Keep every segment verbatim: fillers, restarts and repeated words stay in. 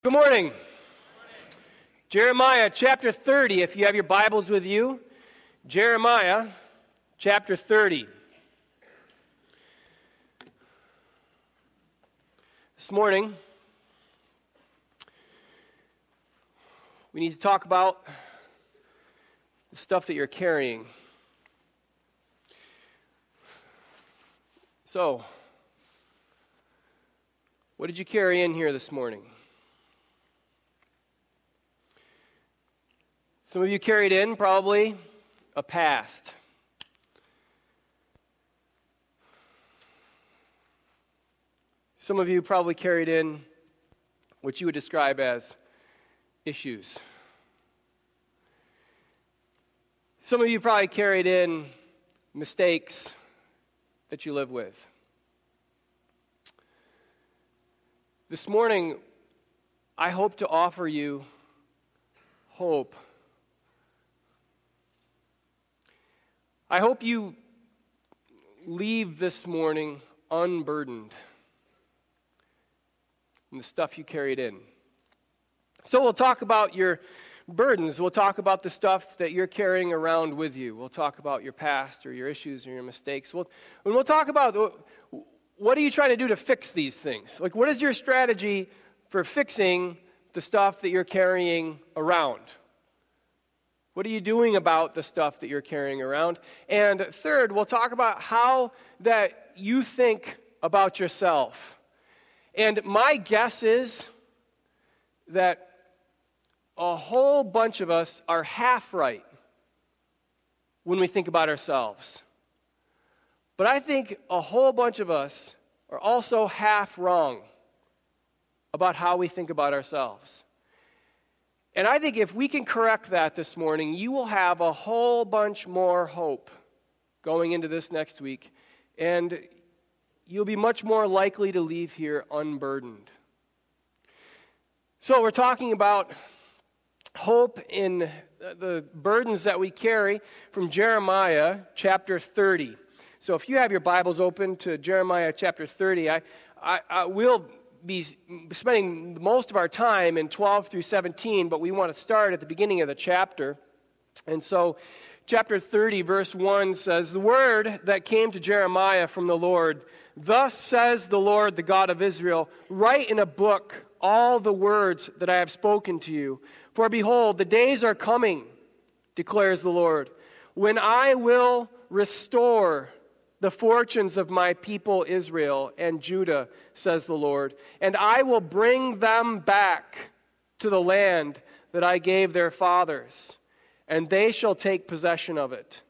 Good morning. Good morning. Jeremiah chapter thirty, if you have your Bibles with you. Jeremiah chapter thirty. This morning, we need to talk about the stuff that you're carrying. So, what did you carry in here this morning? Some of you carried in probably a past. Some of you probably carried in what you would describe as issues. Some of you probably carried in mistakes that you live with. This morning, I hope to offer you hope. I hope you leave this morning unburdened from the stuff you carried in. So we'll talk about your burdens. We'll talk about the stuff that you're carrying around with you. We'll talk about your past or your issues or your mistakes. We'll, and we'll talk about what are you trying to do to fix these things? Like, what is your strategy for fixing the stuff that you're carrying around? What are you doing about the stuff that you're carrying around? And third, we'll talk about how that you think about yourself. And my guess is that a whole bunch of us are half right when we think about ourselves. But I think a whole bunch of us are also half wrong about how we think about ourselves. And I think if we can correct that this morning, you will have a whole bunch more hope going into this next week, and you'll be much more likely to leave here unburdened. So we're talking about hope in the burdens that we carry from Jeremiah chapter thirty. So if you have your Bibles open to Jeremiah chapter thirty, I, I, I will be spending most of our time in twelve through seventeen, but we want to start at the beginning of the chapter. And so chapter thirty, verse one says, "The word that came to Jeremiah from the Lord, thus says the Lord, the God of Israel, write in a book all the words that I have spoken to you. For behold, the days are coming, declares the Lord, when I will restore the fortunes of my people Israel and Judah, says the Lord, and I will bring them back to the land that I gave their fathers, and they shall take possession of it."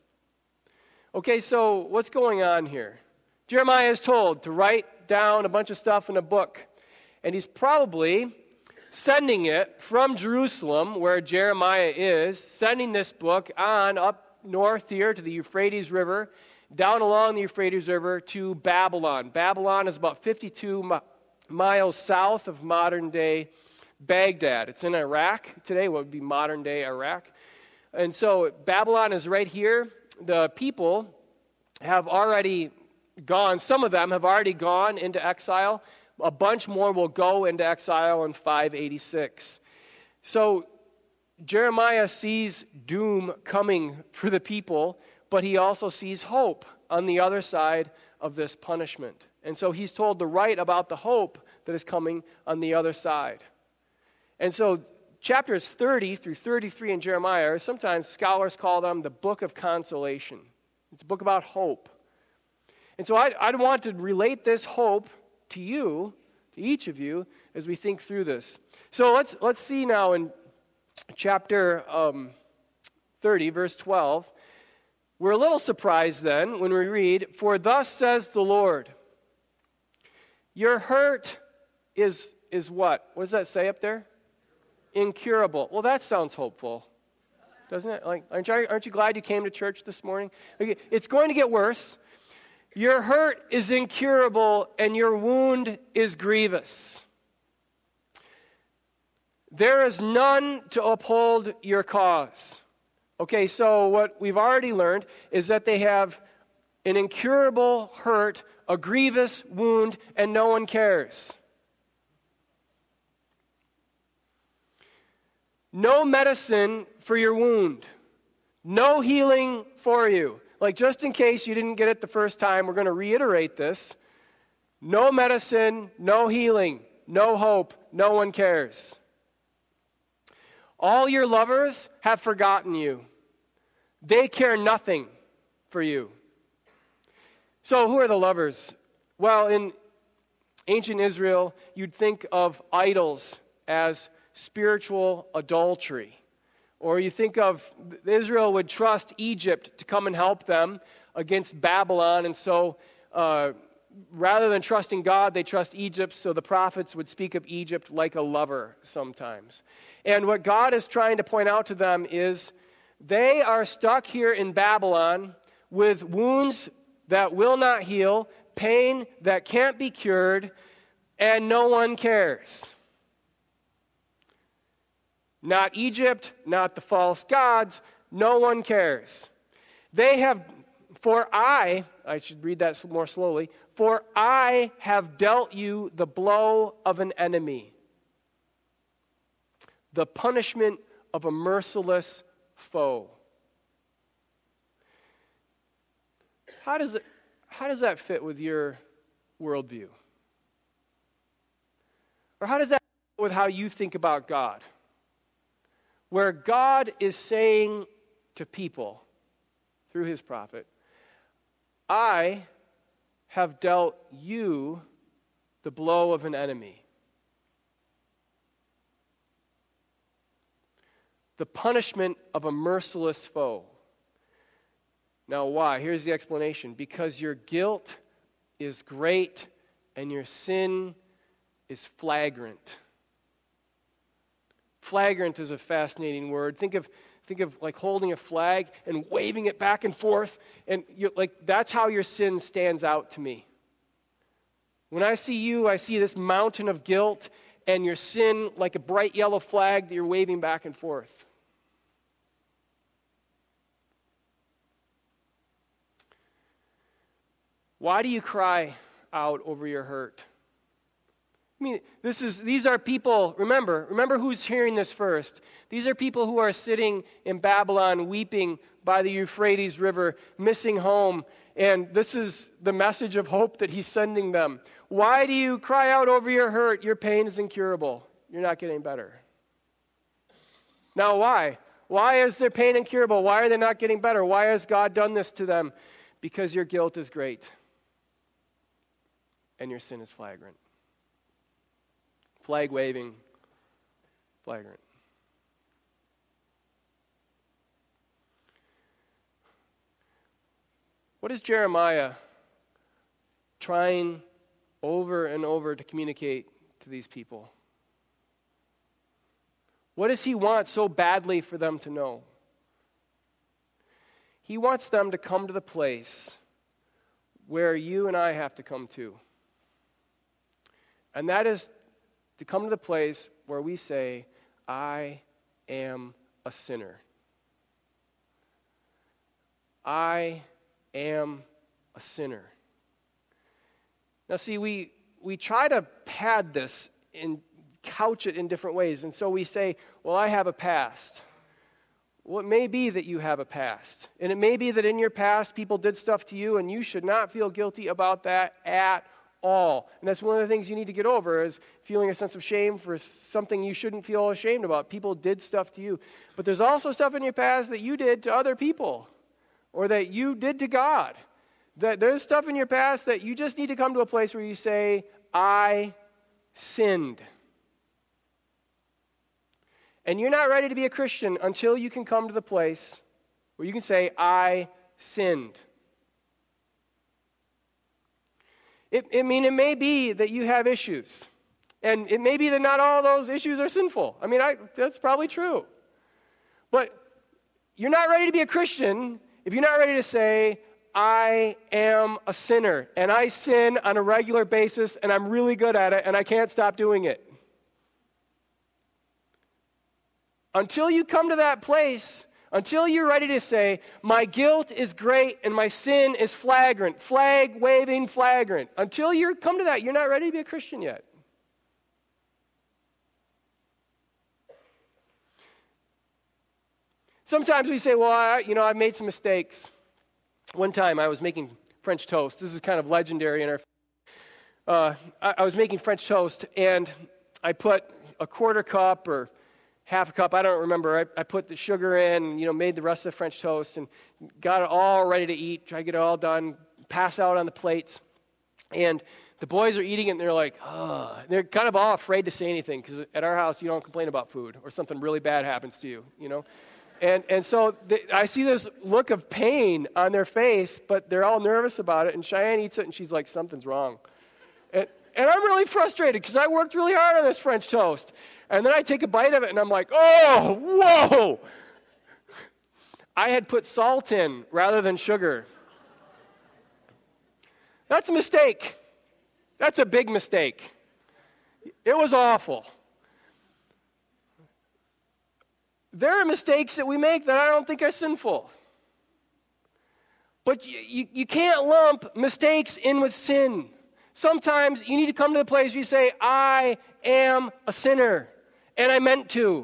Okay, so what's going on here? Jeremiah is told to write down a bunch of stuff in a book, and he's probably sending it from Jerusalem, where Jeremiah is, sending this book on up north here to the Euphrates River, down along the Euphrates River to Babylon. Babylon is about fifty-two mi- miles south of modern-day Baghdad. It's in Iraq today, what would be modern-day Iraq. And so Babylon is right here. The people have already gone. Some of them have already gone into exile. A bunch more will go into exile in five eighty-six. So Jeremiah sees doom coming for the people, but he also sees hope on the other side of this punishment. And so he's told to write about the hope that is coming on the other side. And so chapters thirty through thirty-three in Jeremiah, sometimes scholars call them the book of consolation. It's a book about hope. And so I, I want to relate this hope to you, to each of you, as we think through this. So let's, let's see now in chapter um, thirty, verse twelve, we're a little surprised then when we read, "For thus says the Lord, your hurt is, is what? What does that say up there? Incurable." Well, that sounds hopeful, doesn't it? Like, aren't you, aren't you glad you came to church this morning? It's going to get worse. Your hurt is incurable and your wound is grievous. There is none to uphold your cause. Okay, so what we've already learned is that they have an incurable hurt, a grievous wound, and no one cares. no medicine for your wound, no healing for you. Like, just in case you didn't get it the first time, we're going to reiterate this. No medicine, no healing, no hope, no one cares. All your lovers have forgotten you. They care nothing for you. So who are the lovers? Well, in ancient Israel, you'd think of idols as spiritual adultery. Or you think of Israel would trust Egypt to come and help them against Babylon. And so uh, rather than trusting God, they trust Egypt. So the prophets would speak of Egypt like a lover sometimes. And what God is trying to point out to them is they are stuck here in Babylon with wounds that will not heal, pain that can't be cured, and no one cares. Not Egypt, not the false gods, no one cares. They have, for I, I should read that more slowly, for I have dealt you the blow of an enemy, the punishment of a merciless foe. How does it, how does that fit with your worldview? Or how does that fit with how you think about God? Where God is saying to people through his prophet, I have dealt you the blow of an enemy. The punishment of a merciless foe. Now why? Here's the explanation. Because your guilt is great and your sin is flagrant. Flagrant is a fascinating word. Think of think of like holding a flag and waving it back and forth, and you're, like that's how your sin stands out to me. When I see you, I see this mountain of guilt and your sin like a bright yellow flag that you're waving back and forth. Why do you cry out over your hurt? I mean, this is, these are people, remember, remember who's hearing this first. These are people who are sitting in Babylon weeping by the Euphrates River, missing home, and this is the message of hope that he's sending them. Why do you cry out over your hurt? Your pain is incurable. You're not getting better. Now why? Why is their pain incurable? Why are they not getting better? Why has God done this to them? Because your guilt is great and your sin is flagrant. Flag waving, flagrant. What is Jeremiah trying over and over to communicate to these people? What does he want so badly for them to know? He wants them to come to the place where you and I have to come to. And that is to come to the place where we say, I am a sinner. I am a sinner. Now see, we, we try to pad this and couch it in different ways. And so we say, well, I have a past. Well, it may be that you have a past. And it may be that in your past people did stuff to you and you should not feel guilty about that at all. And that's one of the things you need to get over is feeling a sense of shame for something you shouldn't feel ashamed about. People did stuff to you. But there's also stuff in your past that you did to other people or that you did to God. That there's stuff in your past that you just need to come to a place where you say, I sinned. And you're not ready to be a Christian until you can come to the place where you can say, I sinned. It, I mean, it may be that you have issues. And it may be that not all those issues are sinful. I mean, I, that's probably true. But you're not ready to be a Christian if you're not ready to say, I am a sinner, and I sin on a regular basis, and I'm really good at it, and I can't stop doing it. Until you come to that place, until you're ready to say, my guilt is great and my sin is flagrant, flag waving flagrant. Until you come to that, you're not ready to be a Christian yet. Sometimes we say, well, I, you know, I've made some mistakes. One time I was making French toast. This is kind of legendary in our uh, I, I was making French toast, and I put a quarter cup or half a cup, I don't remember. I, I put the sugar in, you know, made the rest of the French toast and got it all ready to eat, try to get it all done, pass out on the plates. And the boys are eating it, and they're like, oh. They're kind of all afraid to say anything, because at our house, you don't complain about food or something really bad happens to you, you know. And and so they, I see this look of pain on their face, but they're all nervous about it. And Cheyenne eats it, and she's like, something's wrong. And, and I'm really frustrated, because I worked really hard on this French toast. And then I take a bite of it, and I'm like, oh, whoa. I had put salt in rather than sugar. That's a mistake. That's a big mistake. It was awful. There are mistakes that we make that I don't think are sinful. But you, you, you can't lump mistakes in with sin. Sometimes you need to come to the place where you say, I am a sinner, and I meant to.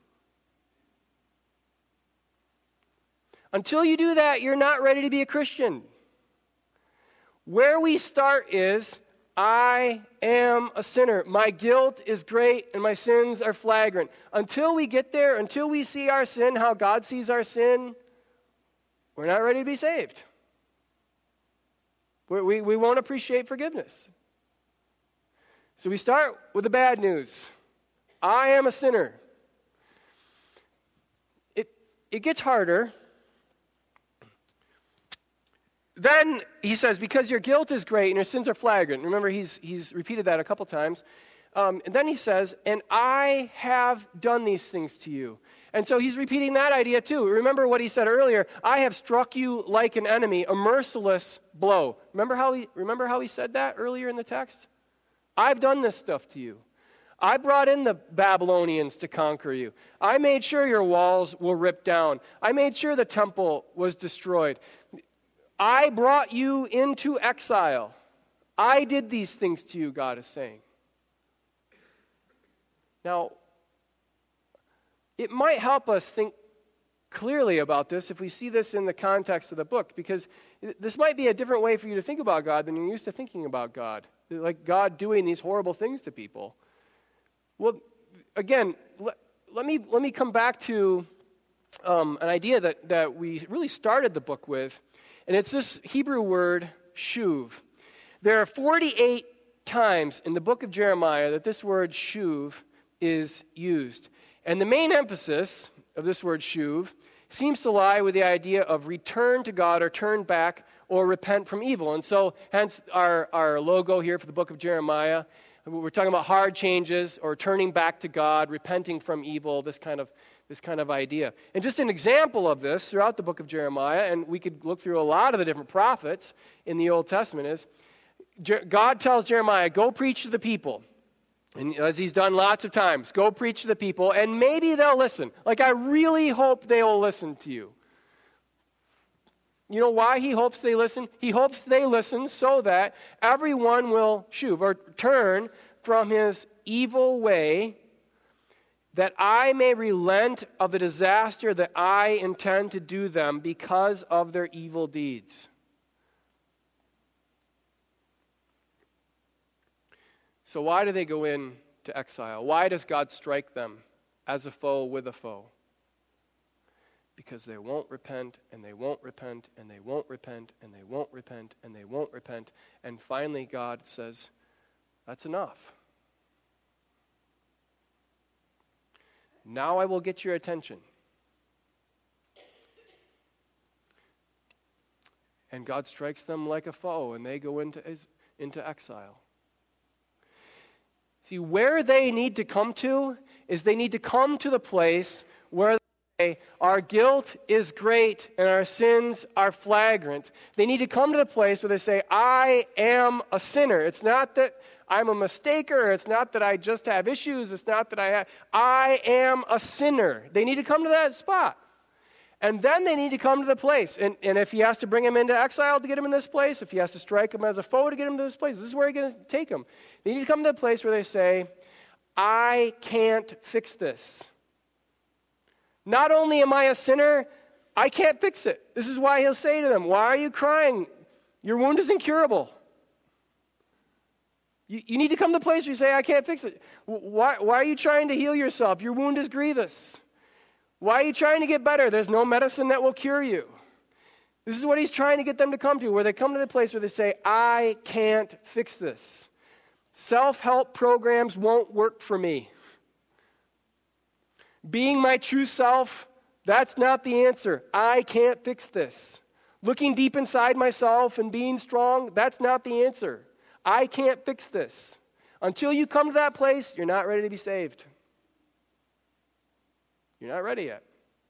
Until you do that, you're not ready to be a Christian. Where we start is, I am a sinner. My guilt is great and my sins are flagrant. Until we get there, until we see our sin, how God sees our sin, we're not ready to be saved. We, we, we won't appreciate forgiveness. So we start with the bad news. I am a sinner. It, it gets harder. Then he says, because your guilt is great and your sins are flagrant. Remember, he's he's repeated that a couple times. Um, and then he says, and I have done these things to you. And so he's repeating that idea too. Remember what he said earlier, I have struck you like an enemy, a merciless blow. Remember how he, remember how he said that earlier in the text? I've done this stuff to you. I brought in the Babylonians to conquer you. I made sure your walls were ripped down. I made sure the temple was destroyed. I brought you into exile. I did these things to you, God is saying. Now, it might help us think clearly about this if we see this in the context of the book, because this might be a different way for you to think about God than you're used to thinking about God, like God doing these horrible things to people. Well, again, let, let me let me come back to um, an idea that, that we really started the book with. And it's this Hebrew word, shuv. There are forty-eight times in the book of Jeremiah that this word shuv is used. And the main emphasis of this word shuv seems to lie with the idea of return to God or turn back or repent from evil. And so hence our, our logo here for the book of Jeremiah. We're talking about hard changes or turning back to God, repenting from evil, this kind of this kind of idea. And just an example of this throughout the book of Jeremiah, and we could look through a lot of the different prophets in the Old Testament, is God tells Jeremiah, go preach to the people. And as he's done lots of times, go preach to the people, and maybe they'll listen. Like, I really hope they will listen to you. You know why he hopes they listen? He hopes they listen so that everyone will shuv, or turn from his evil way, that I may relent of the disaster that I intend to do them because of their evil deeds. So why do they go into exile? Why does God strike them as a foe with a foe? Because they won't repent, and they won't repent, and they won't repent, and they won't repent, and they won't repent. And finally God says, that's enough. Now I will get your attention. And God strikes them like a foe, and they go into, into exile. See, where they need to come to is they need to come to the place where they say, our guilt is great and our sins are flagrant. They need to come to the place where they say, I am a sinner. It's not that I'm a mistaker. It's not that I just have issues. It's not that I have, I am a sinner. They need to come to that spot. And then they need to come to the place. And, and if he has to bring him into exile to get him in this place, if he has to strike him as a foe to get him to this place, this is where he's going to take him. They need to come to the place where they say, I can't fix this. Not only am I a sinner, I can't fix it. This is why he'll say to them, why are you crying? Your wound is incurable. You, you need to come to the place where you say, I can't fix it. Why, why are you trying to heal yourself? Your wound is grievous. Why are you trying to get better? There's no medicine that will cure you. This is what he's trying to get them to come to, where they come to the place where they say, I can't fix this. Self-help programs won't work for me. Being my true self, that's not the answer. I can't fix this. Looking deep inside myself and being strong, that's not the answer. I can't fix this. Until you come to that place, you're not ready to be saved. You're not ready yet.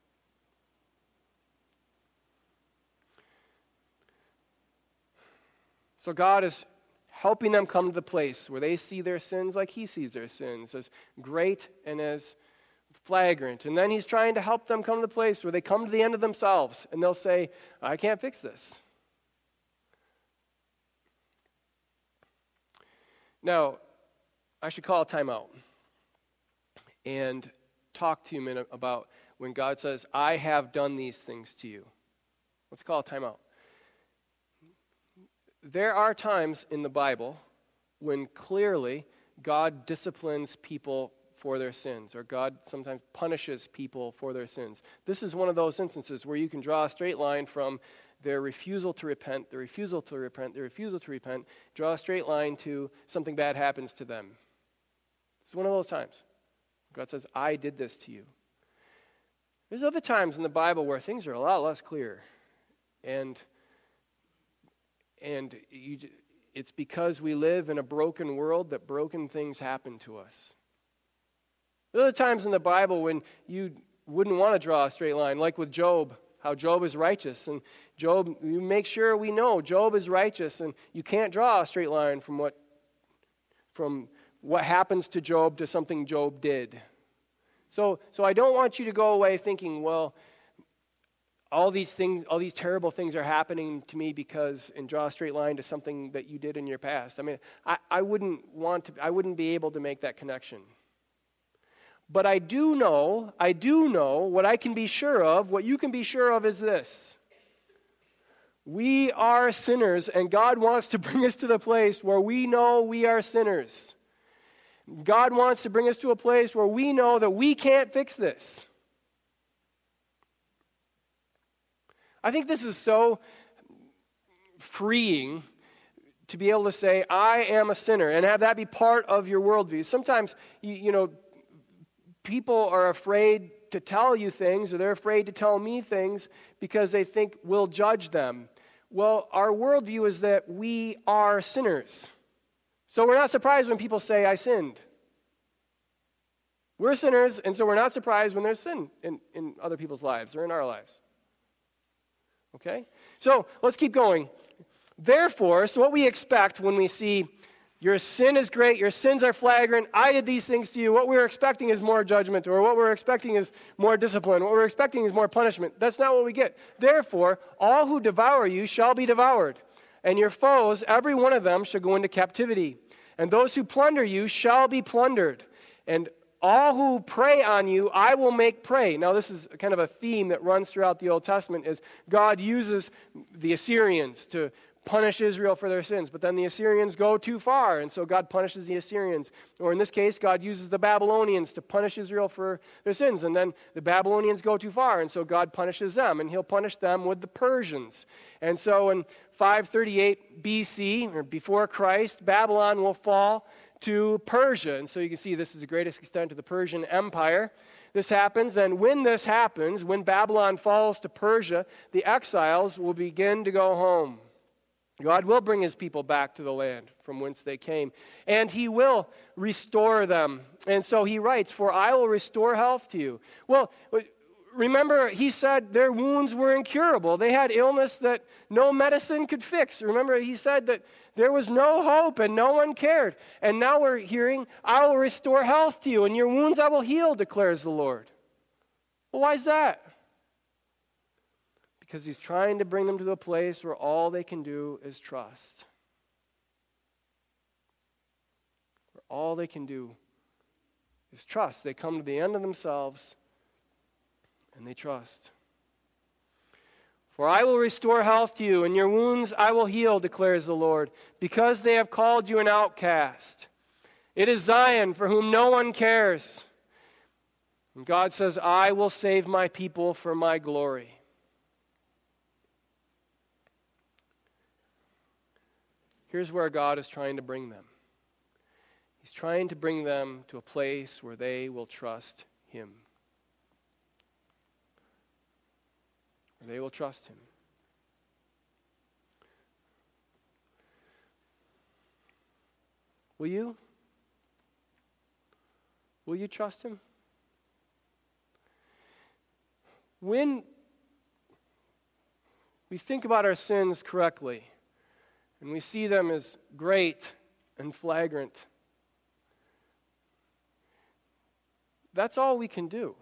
So God is helping them come to the place where they see their sins like he sees their sins, as great and as flagrant. And then he's trying to help them come to the place where they come to the end of themselves and they'll say, I can't fix this. Now, I should call a timeout and talk to you a minute about when God says, I have done these things to you. Let's call a timeout. There are times in the Bible when clearly God disciplines people for their sins, or God sometimes punishes people for their sins. This is one of those instances where you can draw a straight line from their refusal to repent, their refusal to repent, their refusal to repent, draw a straight line to something bad happens to them. It's one of those times. God says, I did this to you. There's other times in the Bible where things are a lot less clear. And And you, it's because we live in a broken world that broken things happen to us. There are times in the Bible when you wouldn't want to draw a straight line, like with Job, how Job is righteous. And Job, you make sure we know Job is righteous, and you can't draw a straight line from what, from what happens to Job to something Job did. So, so I don't want you to go away thinking, well, all these things, all these terrible things are happening to me because, and draw a straight line to something that you did in your past. I mean, I, I wouldn't want to, I wouldn't be able to make that connection. But I do know, I do know what I can be sure of, what you can be sure of is this. We are sinners, and God wants to bring us to the place where we know we are sinners. God wants to bring us to a place where we know that we can't fix this. I think this is so freeing to be able to say, I am a sinner, and have that be part of your worldview. Sometimes, you, you know, people are afraid to tell you things, or they're afraid to tell me things because they think we'll judge them. Well, our worldview is that we are sinners. So we're not surprised when people say, I sinned. We're sinners, and so we're not surprised when there's sin in, in other people's lives or in our lives. Okay? So let's keep going. Therefore, so what we expect when we see your sin is great, your sins are flagrant, I did these things to you, what we're expecting is more judgment, or what we're expecting is more discipline, what we're expecting is more punishment. That's not what we get. Therefore, all who devour you shall be devoured, and your foes, every one of them, shall go into captivity. And those who plunder you shall be plundered, and all who prey on you, I will make prey. Now, this is kind of a theme that runs throughout the Old Testament, is God uses the Assyrians to punish Israel for their sins, but then the Assyrians go too far, and so God punishes the Assyrians. Or in this case, God uses the Babylonians to punish Israel for their sins, and then the Babylonians go too far, and so God punishes them, and he'll punish them with the Persians. And so in five thirty-eight B C, or before Christ, Babylon will fall to Persia. And so you can see this is the greatest extent of the Persian Empire. This happens, and when this happens, when Babylon falls to Persia, the exiles will begin to go home. God will bring his people back to the land from whence they came, and he will restore them. And so he writes, for I will restore health to you. Well, remember, he said their wounds were incurable. They had illness that no medicine could fix. Remember, he said that there was no hope and no one cared. And now we're hearing, I will restore health to you, and your wounds I will heal, declares the Lord. Well, why is that? Because he's trying to bring them to a place where all they can do is trust. Where all they can do is trust. They come to the end of themselves, And they trust. For I will restore health to you, and your wounds I will heal, declares the Lord, because they have called you an outcast. It is Zion, for whom no one cares. And God says, I will save my people for my glory. Here's where God is trying to bring them. He's trying to bring them to a place where they will trust Him. Where they will trust Him. Will you? Will you trust Him? When we think about our sins correctly, and we see them as great and flagrant, that's all we can do,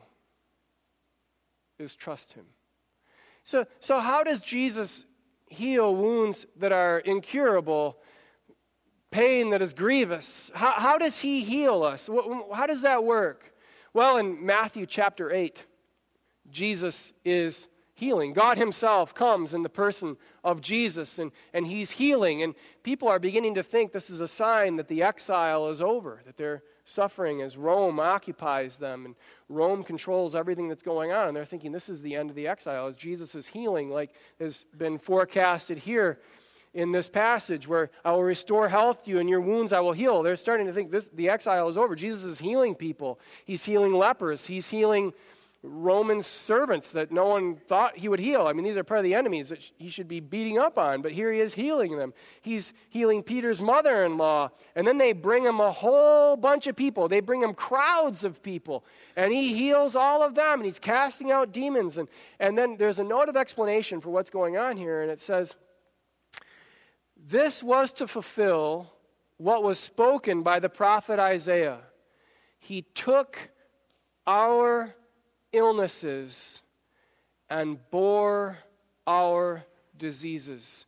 is trust Him. So, so how does Jesus heal wounds that are incurable, pain that is grievous? How, how does He heal us? How does that work? Well, in Matthew chapter eight, Jesus is healing. God Himself comes in the person of Jesus, and, and He's healing. And people are beginning to think this is a sign that the exile is over, that they're suffering as Rome occupies them, and Rome controls everything that's going on. And they're thinking this is the end of the exile, as Jesus is healing, like has been forecasted here in this passage, where I will restore health to you, and your wounds I will heal. They're starting to think this, the exile is over. Jesus is healing people. He's healing lepers. He's healing Roman servants that no one thought He would heal. I mean, these are part of the enemies that He should be beating up on, but here He is healing them. He's healing Peter's mother-in-law, and then they bring Him a whole bunch of people. They bring Him crowds of people, and He heals all of them, and He's casting out demons. And, and then there's a note of explanation for what's going on here, and it says, this was to fulfill what was spoken by the prophet Isaiah. He took our illnesses and bore our diseases.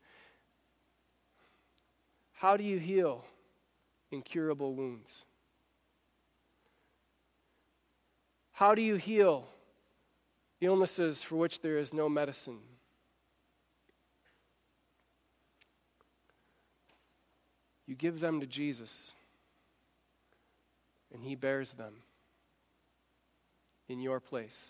How do you heal incurable wounds? How do you heal illnesses for which there is no medicine? You give them to Jesus, and He bears them in your place.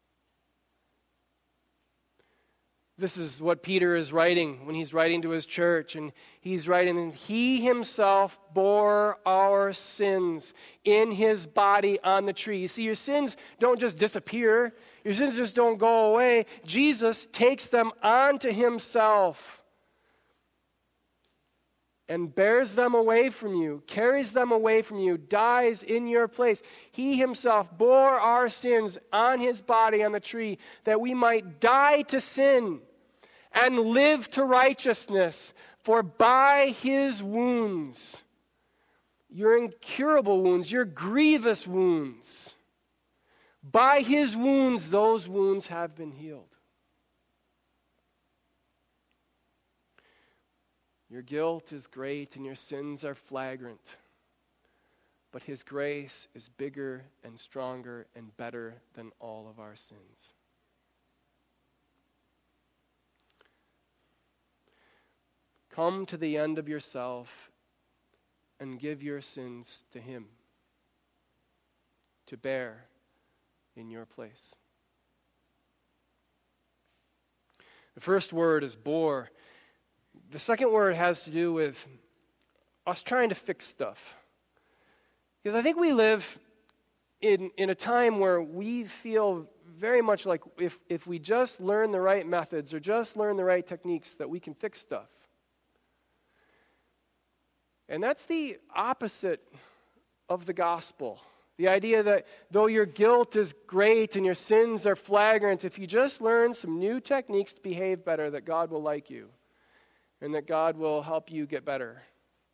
This is what Peter is writing when he's writing to his church, and he's writing, and He Himself bore our sins in His body on the tree. You see, your sins don't just disappear. Your sins just don't go away. Jesus takes them onto Himself and bears them away from you, carries them away from you, dies in your place. He Himself bore our sins on His body on the tree, that we might die to sin and live to righteousness. For by His wounds, your incurable wounds, your grievous wounds, by His wounds, those wounds have been healed. Your guilt is great and your sins are flagrant, but His grace is bigger and stronger and better than all of our sins. Come to the end of yourself and give your sins to Him to bear in your place. The first word is bore. The second word has to do with us trying to fix stuff. Because I think we live in, in a time where we feel very much like if, if we just learn the right methods or just learn the right techniques, that we can fix stuff. And that's the opposite of the gospel. The idea that though your guilt is great and your sins are flagrant, if you just learn some new techniques to behave better, that God will like you. And that God will help you get better.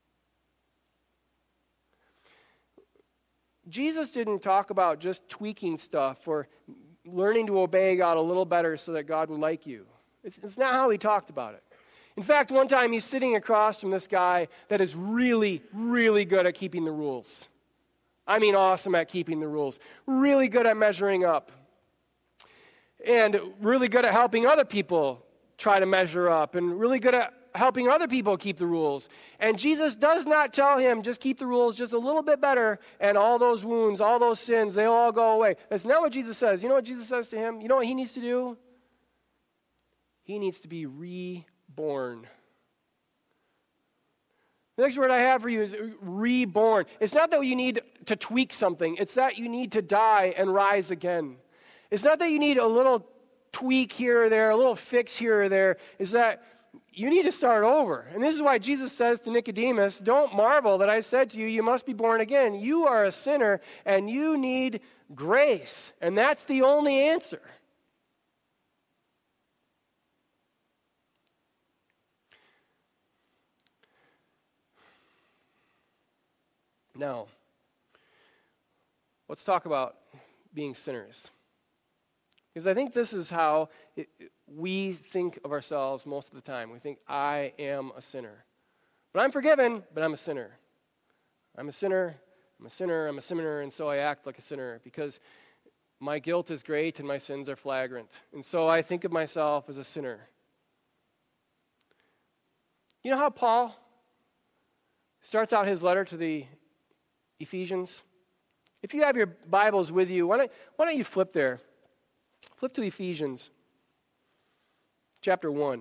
Jesus didn't talk about just tweaking stuff or learning to obey God a little better so that God would like you. It's, it's not how He talked about it. In fact, one time He's sitting across from this guy that is really, really good at keeping the rules. I mean awesome at keeping the rules. Really good at measuring up. and really good at helping other people try to measure up, and really good at helping other people keep the rules. And Jesus does not tell him, just keep the rules just a little bit better, and all those wounds, all those sins, they'll all go away. That's not what Jesus says. You know what Jesus says to him? You know what he needs to do? He needs to be reborn. The next word I have for you is reborn. It's not that you need to tweak something. It's that you need to die and rise again. It's not that you need a little tweak here or there, a little fix here or there. It's that you need to start over. And this is why Jesus says to Nicodemus, don't marvel that I said to you, you must be born again. You are a sinner and you need grace. And that's the only answer. Now, let's talk about being sinners. Because I think this is how it, we think of ourselves most of the time. We think, I am a sinner. But I'm forgiven, but I'm a sinner. I'm a sinner, I'm a sinner, I'm a sinner, and so I act like a sinner because my guilt is great and my sins are flagrant. And so I think of myself as a sinner. You know how Paul starts out his letter to the Ephesians? If you have your Bibles with you, why don't, why don't you flip there? Flip to Ephesians chapter one.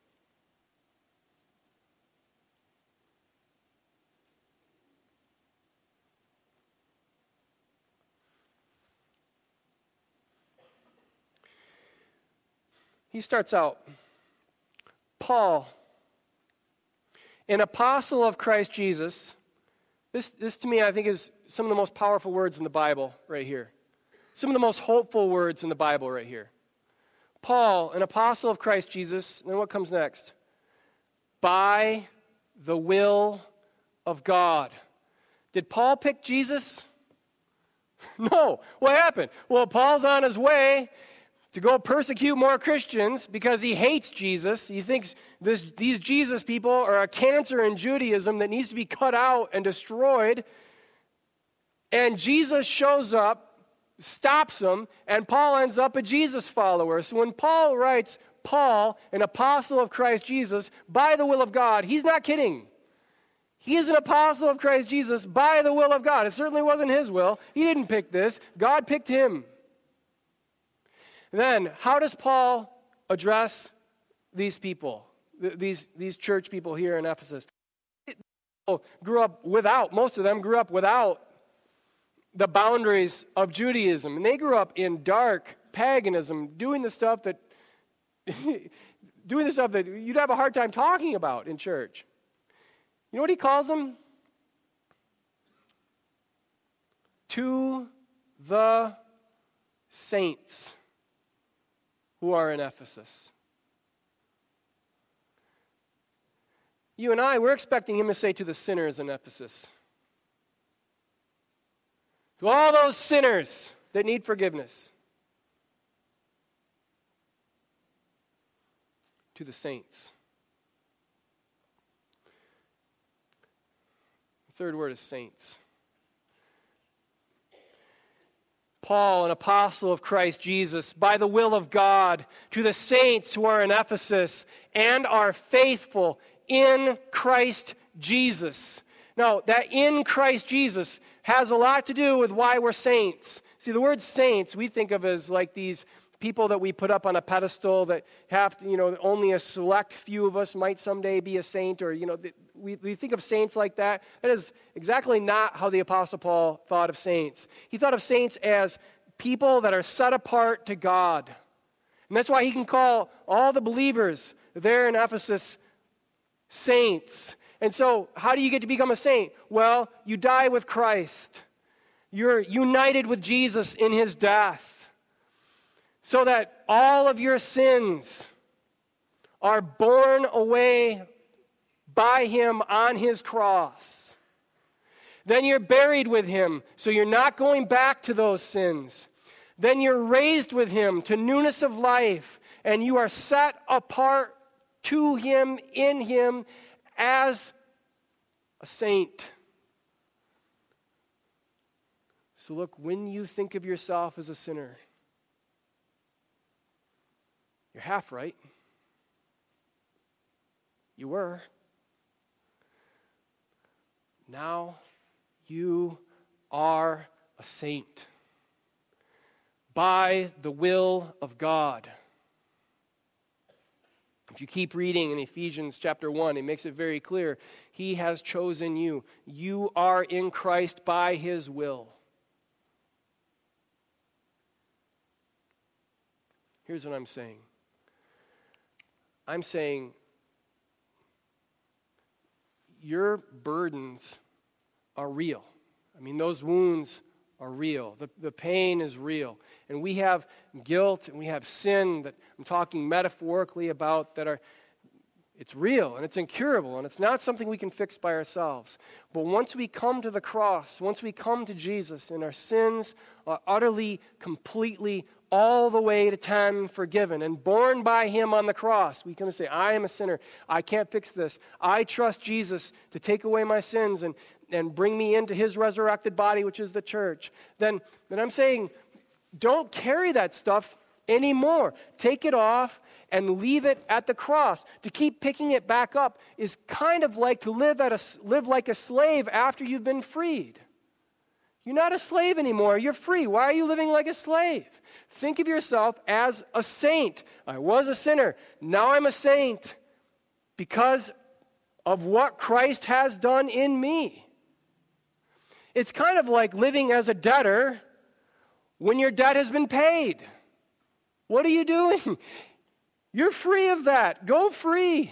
He starts out, Paul, an apostle of Christ Jesus. This, this to me, I think, is some of the most powerful words in the Bible right here. Some of the most hopeful words in the Bible right here. Paul, an apostle of Christ Jesus. And then what comes next? By the will of God. Did Paul pick Jesus? No. What happened? Well, Paul's on his way to go persecute more Christians because he hates Jesus. He thinks this, these Jesus people are a cancer in Judaism that needs to be cut out and destroyed. And Jesus shows up, stops him, and Paul ends up a Jesus follower. So when Paul writes, Paul, an apostle of Christ Jesus, by the will of God, he's not kidding. He is an apostle of Christ Jesus by the will of God. It certainly wasn't his will. He didn't pick this. God picked him. Then, how does Paul address these people, these, these church people here in Ephesus? People grew up without, most of them grew up without the boundaries of Judaism. And they grew up in dark paganism, doing the stuff that, doing the stuff that you'd have a hard time talking about in church. You know what he calls them? To the saints who are in Ephesus. You and I, we're expecting him to say to the sinners in Ephesus. To all those sinners that need forgiveness. To the saints. The third word is saints. Paul, an apostle of Christ Jesus, by the will of God, to the saints who are in Ephesus and are faithful in Christ Jesus. Now, that in Christ Jesus has a lot to do with why we're saints. See, the word saints we think of as like these people that we put up on a pedestal that have to, you know, only a select few of us might someday be a saint, or, you know, we, we think of saints like that. That is exactly not how the Apostle Paul thought of saints. He thought of saints as people that are set apart to God. And that's why he can call all the believers there in Ephesus saints. And so, how do you get to become a saint? Well, you die with Christ. You're united with Jesus in his death, so that all of your sins are borne away by him on his cross. Then you're buried with him, so you're not going back to those sins. Then you're raised with him to newness of life, and you are set apart to him, in him, as a saint. So look, when you think of yourself as a sinner, You're half right. You were. Now you are a saint by the will of God. If you keep reading in Ephesians chapter one, it makes it very clear. He has chosen you. You are in Christ by His will. Here's what I'm saying. I'm saying your burdens are real. I mean, those wounds are real. The, the pain is real. And we have guilt and we have sin that I'm talking metaphorically about that are, it's real and it's incurable and it's not something we can fix by ourselves. But once we come to the cross, once we come to Jesus and our sins are utterly, completely, all the way to ten forgiven and borne by Him on the cross, we come and say, I am a sinner. I can't fix this. I trust Jesus to take away my sins and, and bring me into His resurrected body, which is the church. Then, then I'm saying, don't carry that stuff anymore. Take it off and leave it at the cross. To keep picking it back up is kind of like to live, at a, live like a slave after you've been freed. You're not a slave anymore. You're free. Why are you living like a slave? Think of yourself as a saint. I was a sinner. Now I'm a saint because of what Christ has done in me. It's kind of like living as a debtor when your debt has been paid. What are you doing? You're free of that. Go free.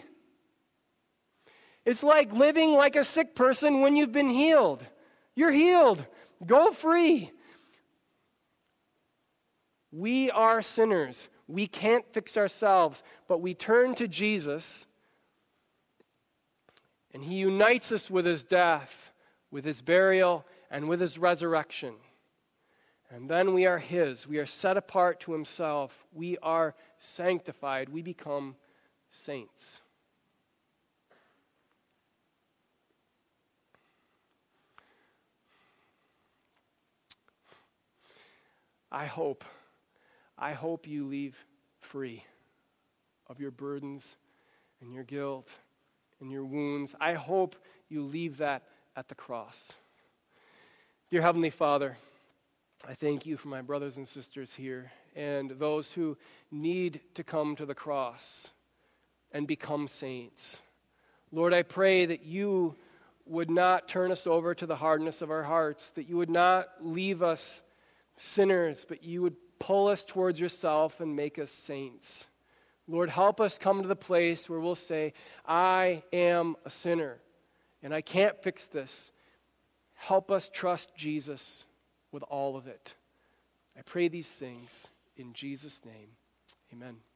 It's like living like a sick person when you've been healed. You're healed. Go free. We are sinners. We can't fix ourselves, but we turn to Jesus, and He unites us with His death, with His burial, and with His resurrection. And then we are His. We are set apart to Himself. We are sanctified. We become saints. I hope, I hope you leave free of your burdens and your guilt and your wounds. I hope you leave that at the cross. Dear Heavenly Father, I thank You for my brothers and sisters here and those who need to come to the cross and become saints. Lord, I pray that You would not turn us over to the hardness of our hearts, that You would not leave us sinners, but You would pull us towards Yourself and make us saints. Lord, help us come to the place where we'll say, I am a sinner and I can't fix this. Help us trust Jesus with all of it. I pray these things in Jesus' name. Amen.